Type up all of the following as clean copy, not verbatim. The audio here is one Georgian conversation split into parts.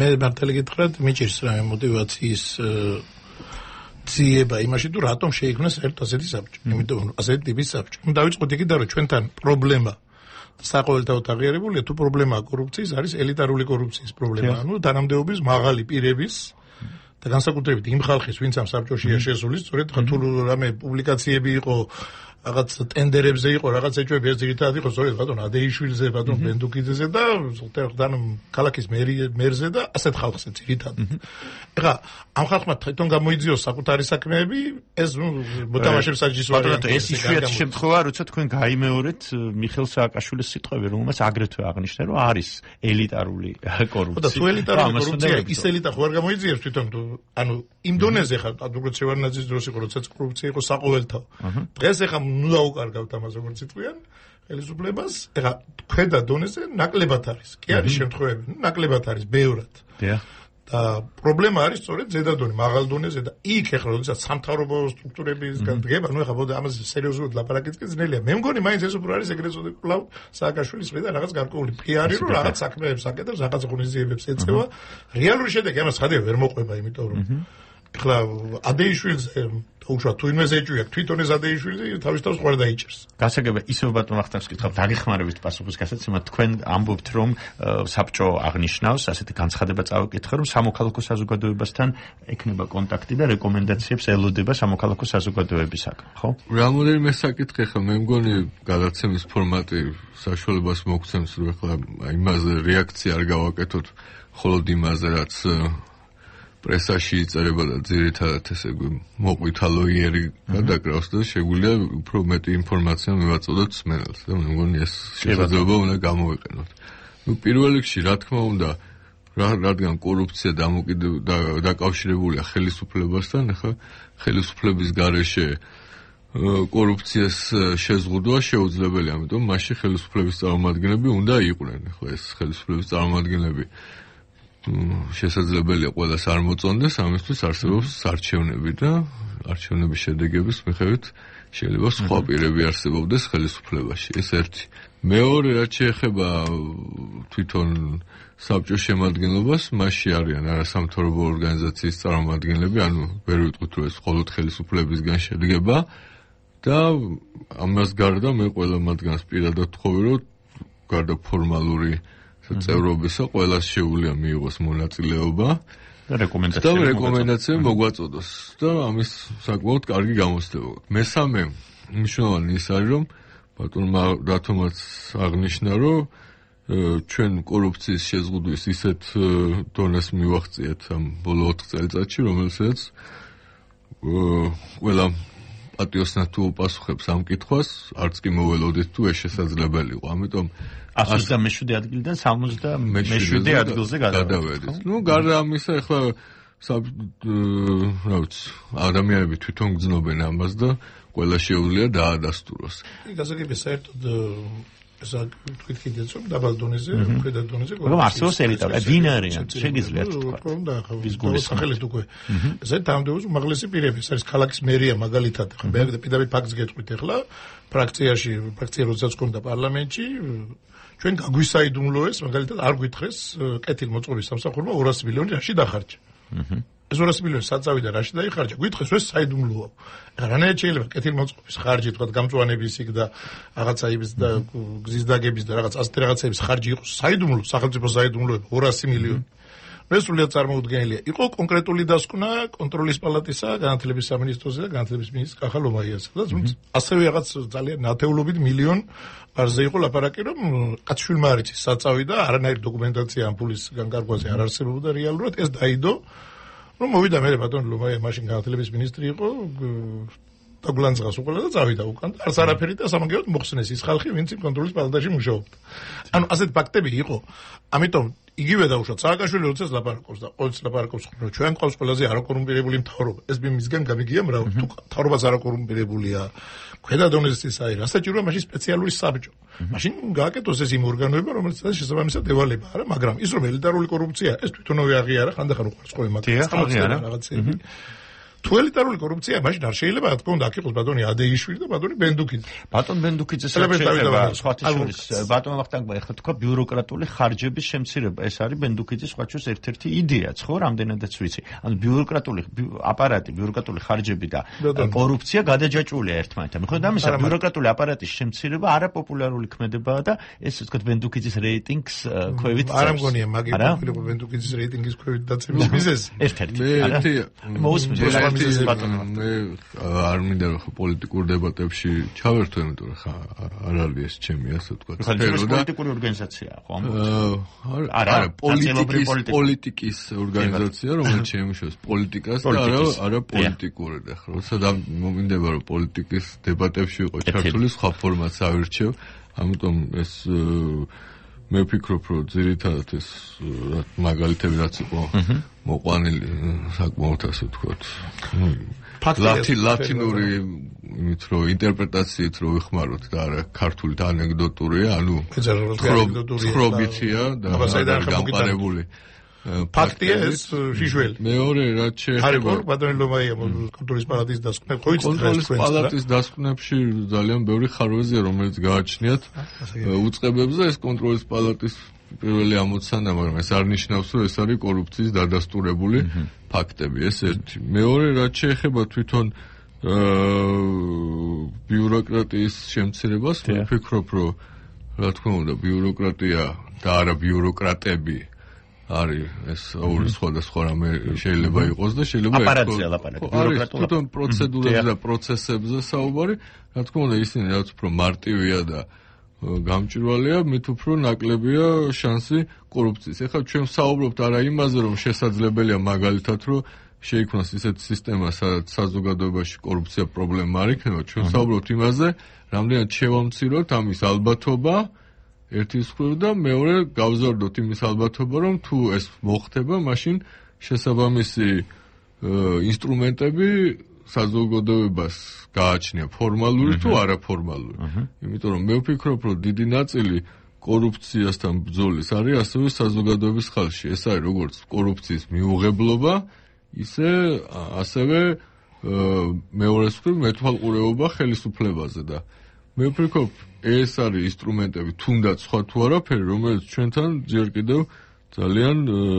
მე მართალი გითხრათ, მიჭირს რა მოტივაციის ძიება იმაში თუ რატომ შეიქმნეს ერთ ასეთი საბჭო. იმიტომ რომ ასეთი ტიპის საბჭო. დავიწყოთ იქიდან რომ ჩვენთან პრობლემა საყოველთაოდ აღიარებულია თუ პრობლემაა კორუფციის არის ელიტარული კორუფციის პრობლემა. ანუ თანამდებობის მაღალი პირების და განსაკუთრებით იმ ხალხის, ვინც ამ საბჭოშია შესული, სწორედ თუ რამე პუბლიკაციები იყო რაღაც ტენდერებზე იყო რაღაც ეჭვები ეს ძირითადად იყო სწორედ ბატონ ადეიშვილზე, ბატონ ბენდუკიძეზე და ზოგადად ქალაქის მერზე და ასეთ ხალხზე ძირითადად. ეხლა ამ ხალხმა თვითონ გამოიძიოს საკუთარი საქმეები, ეს მოთამაშეებს საჯის ვარიანტი. ეს იშვიათი შემთხვევაა, როცა თქვენ გაიმეორეთ მიხეილ სააკაშვილის სიტყვები, რომელმაც აგრეთვე აღნიშნა, რომ არის ელიტარული კორუფცია. და თუ ელიტარული კორუფცია, ის ელიტა ხო არ გამოიძიებს თვითონ, ანუ იმ დონეზე ხარ, როგორც შევარდნაძის დროს იყო, როდესაც კორუფცია იყო საყოველთაო. დღეს ეხლა ნუ დაუკარგავთ ამას როგორც იტყვიან ხელისუფლებას. ეხლა ქვედა დონეზე ნაკლებად არის. კი არის შემთხვევები, ნაკლებად არის ბევრად. და პრობლემა არის სწორედ ზედა დონე, მაღალ დონეზე და იქ ეხლა როდესაც სამთავრობო სტრუქტურებისგან დგება, ნუ ეხლა ბოდა ამაზე სერიოზულად ლაპარაკიც კი ძნელია. მე მგონი მაინც ეს უფრო არის ეგრეთ წოდებული კლავ სააკაშვილის მე და რაღაც გარკვეული პიარი, რომ რაღაც საქმეებს აკეთებს, რაღაც ღონისძიებებს ეწევა. რეალური შედეგი ამას ხადია ვერ მოყვება, იმიტომ რომ ეხლა ადეიშვილზე უშუალოდ თუ იმას ეჭვია თვითონ ეს ადეიშვილი თავის თავს ხوار დაიჭერს. გასაგებია ისევ ბატონ ახტავს კითხავთ დაგეხმარებით პასუხის გასაცემად თქვენ ამბობთ რომ საბჭო აღნიშნავს ასეთი განცხადება წავიკითხე რომ სამოქალაქო საზოგადოებასთან ექნება კონტაქტი და რეკომენდაციებს ელოდება სამოქალაქო საზოგადოებისაგან, ხო? რამოდენიმე საკითხი ხა მე მგონი გადაცემის ფორმატი საშუალებას მოგცემს რომ ეხლა იმაზე რეაქცია არ გავაკეთოთ მხოლოდ იმაზე რაც პრესაში იწერება და ძირითადად ესე მოყვითალოიერი გადაკრავს და შეგვიძლია უფრო მეტი ინფორმაცია მივაწოდოთ მსმენელს და მე მგონი ეს შესაძლებლობა უნდა გამოვიყენოთ. ნუ პირველ რიგში რა თქმა უნდა რადგან კორუფცია დაკავშირებულია ხელისუფლებასთან, ახლა ხელისუფლების გარეშე კორუფციას შეზღუდვა შეუძლებელია, ამიტომ მასში ხელისუფლების წარმომადგენლები უნდა იყვნენ. ახლა ეს ხელისუფლების წარმომადგენლები შესაძლებელია ყველას არ მოწონდეს, ამისთვის არსებობს არჩევნები და არჩევნების შედეგების მიხედვით შეიძლება სხვა პირები არსებობდეს ხელისუფლებაში. ეს ერთი. მეორე, რაც შეეხება თვითონ საბჭოს შემადგენლობას, მასში არიან არასამთავრობო ორგანიზაციის წარმომადგენლები, ანუ ვერ ვიტყვით რომ ეს მხოლოდ ხელისუფლებისგან შედგება და ამას გარდა მე ყველა მათგანს პირადად ვთხოვი, რომ გარდა ფორმალური წევრობისა ყველას შეუძლია მიიღოს მონაწილეობა და რეკომენდაციები მოგვაწოდოს და ამის საკმაოდ კარგი გამოცდება. მესამე მნიშვნელოვანი ის არის რომ ბატონმა რათომაც აღნიშნა რომ ჩვენ კორუფციის შეზღუდვის ისეთ დონეს მივაღწიეთ ამ ბოლო 4 წელიწადში, რომელსაც ყველა პატიოსნად თუ უპასუხებს ამ კითხვას, არც კი მოველოდით თუ ეს შესაძლებელი იყო. ამიტომ 127 ადგილიდან 77 ადგილზე გადავედით. ნუ გარდა ამისა, ახლა რა ვიცი, ადამიანები თვითონ გძნობენ ამას და ყველა შეუძლია დაადასტუროს. გასაგებია საერთოდ ესა თქვით კიდეც რომ დაბალ დონეზე, ქვედა დონეზე მაგრამ არსებობს ელიტარული, ვინ არიან? შეგიძლიათ თქვა. ის გულისხმობთ უკვე. ესე თანამდებობის უმაღლესი პირები, ეს არის ქალაქის მერია მაგალითად. მე პირდაპირ ფაქტს გეტყვით ახლა, ფრაქცია როდესაც ჰქონდა პარლამენტში, ჩვენ გაგვისაიდუმლოეს, მაგალითად არ გვითხრეს კეთილმოწყობის სამსახურმა 200 მილიონი რაში დახარჯა. ეს 200 მილიონი საწავიდა რაში დაიხარჯა, გვითხრეს ეს საიდუმლოა. რანაირად შეიძლება კეთილმოწყობის ხარჯი, თქვა გამწვანების იქ და რაღაცა იმის და გზის დაგების და რაღაც ასეთი რაღაცების ხარჯი იყოს საიდუმლო, სახელმწიფო საიდუმლოება 200 მილიონი. ეს სრულიად წარმოუდგენელია. იყო კონკრეტული დასკვნა კონტროლის პალატისა, განათლების სამინისტროზე და განათლების მინისტრ კახა ლომაიას. და ასევე რაღაც ძალიან ნათეულობით მილიონ არზე იყო ლაპარაკი, რომ კაცშვილმა არ იცის საწავი და არანაირი დოკუმენტაცია ამ ფულის განკარგვაზე არ არსებობდა რეალურად. ეს დაიდო, რომ მოვიდა მე ბატონ ლომაია მაშინ განათლების მინისტრი იყო, დაგლანძღას უყოლა და წავიდა უკან. არც არაფერი და სამაგერად მოხსნეს ის ხალხი, ვინც იმ კონტროლის პალატაში მუშაობდა. ანუ ასეთ ფაქტები იყო. ამიტომ იგივე დაუშვათ სააკაშვილი როდესაც ლაპარაკობს და ყოველთვის ლაპარაკობს რომ ჩვენ ყავს ყველაზე არაკორუმპირებული მთავრობა. ეს მისგან გამიგია მრავალი. თუ მთავრობაც არაკორუმპირებულია, ქვედა დონეზე ის არის, ასაჭიროა მაშინ სპეციალური საბჭო. მაშინ გააკეთოს ეს იმ ორგანოება, რომელიც შესაბამისად ევალება, არა, მაგრამ ის რომ ელიტარული კორუფცია, ეს თვითონვე აღიარა, ხანდახან უყურს ხოლმე მაგას. რაღაცები. თუ ელიტარული კორუფცია, მაშინ არ შეიძლება რა თქმა უნდა აქ იყოს ბატონი ადეიშვილი და ბატონი ბენდუკიძე. ბატონ ბენდუკიძეს შეიძლება სხვათა შორის ბატონ ვახტანგმა ეხლა თქვა ბიუროკრატიული ხარჯების შემცირება. ეს არის ბენდუკიძის სხვათა ერთ-ერთი იდეაც, ხო, რამდენადაც ვიცი. ანუ ბიუროკრატიული აპარატი, ბიუროკრატიული ხარჯები და კორუფცია გადაჯაჭვულია ერთმანეთთან. მიუხედავად ამისა, ბიუროკრატიული აპარატის შემცირება არაპოპულარული ქმედებაა და ეს თქო ბენდუკიძის რეიტინგს ქვევით წევს. არ მგონია მაგის პოპულარობა ბენდუკიძის რეიტინგის ქვევით დაცემის მიზეზი. ერთ-ერთი. მე არ მინდა რომ პოლიტიკურ დებატებში ჩავერთო, იმიტომ რომ ხა არ არის ეს ჩემი ასე ვთქვა. ეს პოლიტიკური ორგანიზაციაა, ხო? არა, პოლიტიკის ორგანიზაცია, რომელიც შეიმუშავებს პოლიტიკას და არა პოლიტიკური და ხო, როცა მომინდება რომ პოლიტიკის დებატებში იყო ჩართული სხვა ფორმაც ავირჩევ, ამიტომ ეს მე ვფიქრობ, რომ ძირითადად ეს მაგალითები რაც იყო მოყვანილი საკმაოდ ასე ვთქვათ. ლათინური იმით რომ ინტერპრეტაციით რომ ვიხმაროთ და არა ქართული და ანეკდოტურია, ანუ ხრობითია და გამყარებული. ფაქტია ეს შიშველი. მეორე რაც შეეხება ბატონი ლომაია კონტროლის პალატის დასკვნებს, ხო იცით კონტროლის პალატის დასკვნებში ძალიან ბევრი ხარვეზია, რომელიც გააჩნიათ უწყებებს და ეს კონტროლის პალატის პირველი ამოცანა, მაგრამ ეს არ ნიშნავს, რომ ეს არის კორუფციის დადასტურებული ფაქტები. ეს ერთი. მეორე რაც შეეხება თვითონ ბიუროკრატიის შემცირებას, ვფიქრობ, რომ რა თქმა უნდა, ბიუროკრატია და არა ბიუროკრატები არის ეს ორი სხვადასხვა რამე შეიძლება იყოს და შეიძლება აპარატზე ლაპარაკი ბიუროკრატია. თვითონ პროცედურებზე და პროცესებზე საუბარი, რა თქმა უნდა, ისინი რაც უფრო მარტივია და გამჭვირვალეა, მით უფრო ნაკლებია შანსი კორუფციის. ეხლა ჩვენ ვსაუბრობთ არა იმაზე, რომ შესაძლებელია მაგალითად, რომ შეიქმნას ისეთი სისტემა, სადაც საზოგადოებაში კორუფცია პრობლემა არ იქნება. ჩვენ ვსაუბრობთ იმაზე, რამდენად შევამციროთ ამის ალბათობა ერთის მხრივ და მეორე გავზარდოთ იმის ალბათობა, რომ თუ ეს მოხდება, მაშინ შესაბამისი ინსტრუმენტები საზოგადოებას გააჩნია ფორმალური თუ არაფორმალური. იმიტომ რომ მე ვფიქრობ, რომ დიდი ნაწილი კორუფციასთან ბრძოლის არის ასევე საზოგადოების ხალხში. ეს არის როგორც კორუფციის მიუღებლობა, ასევე მეორეს მხრივ მეთვალყურეობა ხელისუფლებაზე და მე ვფიქრობ, ეს არის ინსტრუმენტები, თუნდაც სხვა თუ არაფერი, რომელიც ჩვენთან ჯერ კიდევ ძალიან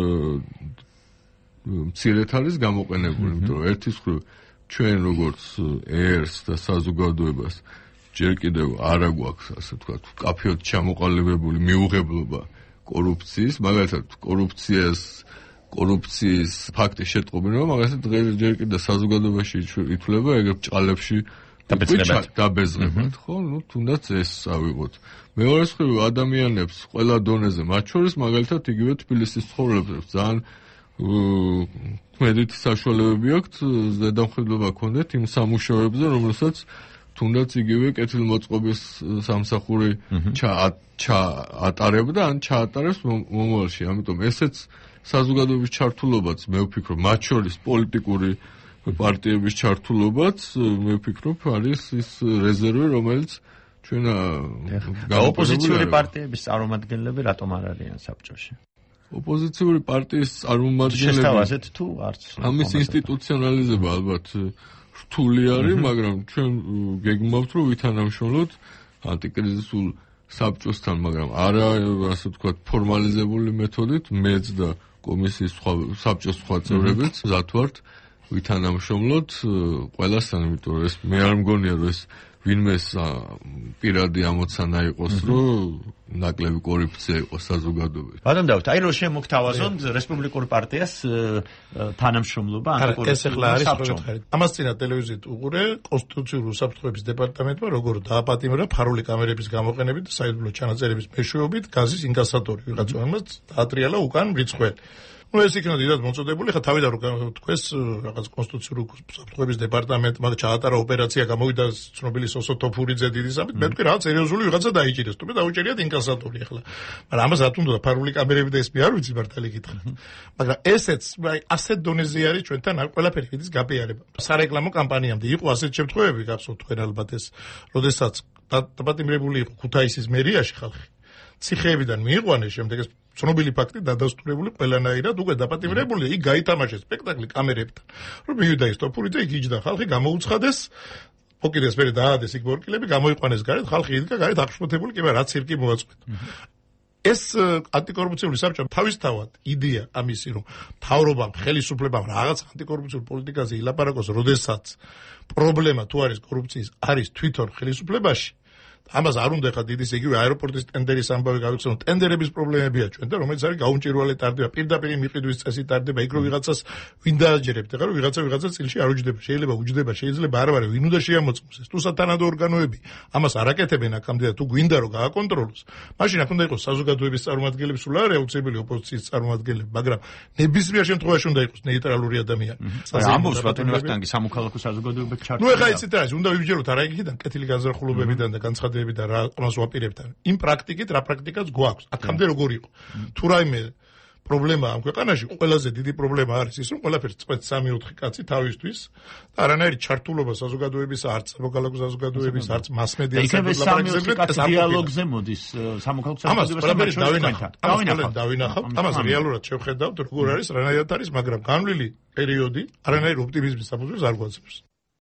მცირედ არის გამოყენებული, იმიტომ რომ ერთის მხრივ ჩვენ როგორც ერს და საზოგადოებას ჯერ კიდევ არ აგვაქვს, ასე ვთქვათ, კაფეოდ ჩამოყალიბებული მიუღებლობა კორუფციის, მაგალითად კორუფციის ფაქტის შეტყობინება, მაგალითად ჯერ კიდევ საზოგადოებაში ითვლება ეგრეთ ჭყალებში დაბეზრებად, ხო? ნუ თუნდაც ეს ავიღოთ. მეორე მხრივ ადამიანებს ყველა დონეზე, მათ შორის მაგალითად იგივე თბილისის ცხოვრებებს ძალიან ქმედითი საშუალებები აქვთ ზედამხედველობა ქონდეთ იმ სამუშაოებზე, რომელსაც თუნდაც იგივე კეთილმოწყობის სამსახური ატარებდა ან ჩაატარებს მომავალში. ამიტომ ესეც საზოგადოების ჩართულობაც მე ვფიქრობ, მათ შორის პოლიტიკური პარტიების ჩართულობაც მე ვფიქრობ არის ის რეზერვი, რომელიც ჩვენ ოპოზიციური პარტიების წარმომადგენლები რატომ არ არიან საბჭოში? ოპოზიციური პარტიის წარმომადგენლები შეესთავაზეთ თუ არც? ამის ინსტიტუციონალიზება ალბათ რთული არის, მაგრამ ჩვენ გეგმავთ, რომ ვითანამშრომლოთ ანტიკრიზისულ საბჭოსთან, მაგრამ არა ასე ვთქვათ ფორმალიზებული მეთოდით, მეც და კომისიის საბჭოს სხვა წევრებიც მზად ვართ ვითანამშრომლოთ ყველასთან, იმიტომ რომ ეს მე არ მგონია, რომ ეს ვინმეს პირადი ამოცანა იყოს, რომ ნაკლები კორუფცია იყოს საზოგადოებაში. ბატონ დავით, აი რომ შემოგთავაზოთ რესპუბლიკურ პარტიას თანამშრომლობა ეს ახლა არის პროექტი. ამას წინა ტელევიზიით უყურე კონსტიტუციური უსაფრთხოების დეპარტამენტმა როგორ დააპატიმრა ფარული კამერების გამოყენებით და საიდუმლო ჩანაწერების მეშვეობით გაზის ინკასატორი ვიღაცა, რომელსაც დაატრიალა უკან მრიცხველი. ну ეს იქნა დიდად მოწოდებული, ხა თავიდან რომ თქვეს რაღაც კონსტიტუციური უსაფრთხოების დეპარტამენტმა ჩაატარა ოპერაცია, გამოვიდა ცნობილი სოსო თოფურიძე დიდი სამით, მე თქვი რაღაც სერიოზული ვიღაცა დაიჭირეს, თუმცა დაუჭერიათ ინკასატორი ახლა. მაგრამ ამას რა თუნდა ფარული კამერები და ეს მე არ ვიცი მართალი კითხა. მაგრამ ესეც ასეთ დონეზე არის ჩვენთან არ ყველაფერი ვიდის გაპიარება. სარეკლამო კამპანიამდე იყო ასეთ შემთხვევები, გახსოვთ თქვენ ალბათ ეს, როდესაც დაპატიმრებული იყო ქუთაისის მერიაში ხალხი. ციხეებიდან მიიყვანეს, შემდეგ ეს ცნობილი ფაქტი დადასტურებული ყველანაირად უკვე დაპატიმრებულია, იქ გაითამაშეს სპექტაკლი კამერებთან. რომ მივიდა ის ტოფურიძე, იქ იჯდა ხალხი, გამოუცხადეს, ოკიდეს მერე დაადეს იქ ბორკილები, გამოიყვანეს გარეთ, ხალხი იდგა გარეთ აღშფოთებული, კი მაგრამ რაც ცირკი მოაწყვეტა. ეს ანტიკორუფციული საბჭო თავისთავად იდეა ამისი, რომ მთავრობამ, ხელისუფლებამ რაღაც ანტიკორუფციულ პოლიტიკაზე ილაპარაკოს, როდესაც პრობლემა თუ არის კორუფციის, არის თვითონ ხელისუფლებაში. ამას არ უნდა ხა დიდი იგივე აეროპორტის ტენდერის ამბავი გავიქცეო, ტენდერების პრობლემებია ჩვენ და რომელიც არის გაუმჭირვალე ტარდება, პირდაპირ მიყიდვის წესი ტარდება, იქ რომ ვიღაცას ვინ დააჯერებთ, ეხლა რომ ვიღაცა წილში არ უჯდება, შეიძლება უჯდება, შეიძლება არ ვარ, ვინ უნდა შეამოწმოს ეს თუ სათანადო ორგანოები ამას არ აკეთებენ აქამდე და თუ გვინდა რომ გააკონტროლოს, მაშინ აქ უნდა იყოს საზოგადოების წარმომადგენლები, სულ არ აუცილებელი ოპოზიციის წარმომადგენლები, მაგრამ ნებისმიერ შემთხვევაში უნდა იყოს ნეიტრალური ადამიანი. ამბობს ბატონი ვახტანგი სამოქალაქო საზოგადოება ჩართული. ნუ ეხლა იცით რა, უნდა ვიბჯეროთ არა იქიდან კეთილი განზრახულობებიდან და განცხადებებიდან და რა ყნოს ვაპირებთან. იმ პრაქტიკით რა პრაქტიკაც გვაქვს. აქამდე როგორ იყო? თუ რაიმე პრობლემა ამ ქვეყანაში, ყველაზე დიდი პრობლემა არის ის, რომ ყველაფერს წყვეტს 3-4 კაცი თავისთვის და არანაირი ჩართულობა საზოგადოების, არც სამოქალაქო საზოგადოების, არც მასმედიას ლაპარაკზე დიალოგზე მოდის სამოქალაქო საზოგადოებასთან. დავინახავთ. ამას რეალურად შევხედავთ, როგორ არის, რანაირად არის, მაგრამ განვლილი პერიოდი არანაირ ოპტიმიზმის საფუძველს არ გვაძლევს.